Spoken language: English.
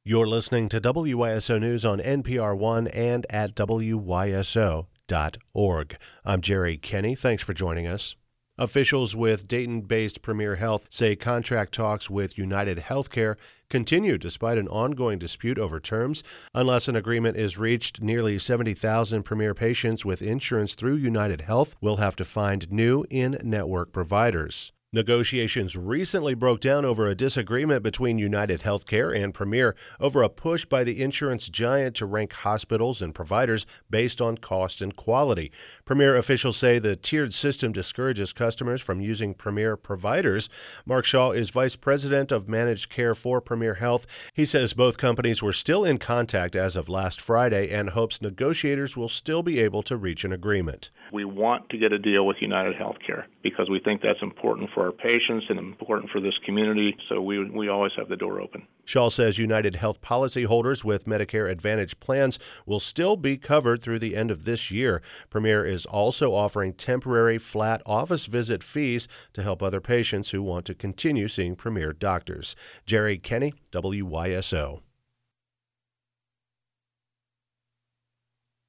You're listening to WYSO News on NPR One and at WYSO.org. I'm Jerry Kenny. Thanks for joining us. Officials with Dayton-based Premier Health say contract talks with United Healthcare continue despite an ongoing dispute over terms. Unless an agreement is reached, nearly 70,000 Premier patients with insurance through United Health will have to find new in-network providers. Negotiations recently broke down over a disagreement between United Healthcare and Premier over a push by the insurance giant to rank hospitals and providers based on cost and quality. Premier officials say the tiered system discourages customers from using Premier providers. Mark Shaw is Vice President of Managed Care for Premier Health. He says both companies were still in contact as of last Friday and hopes negotiators will still be able to reach an agreement. We want to get a deal with United Healthcare because we think that's important for our patients and important for this community, so we always have the door open. Shaw says United Health policyholders with Medicare Advantage plans will still be covered through the end of this year. Premier is also offering temporary flat office visit fees to help other patients who want to continue seeing Premier doctors. Jerry Kenny, WYSO.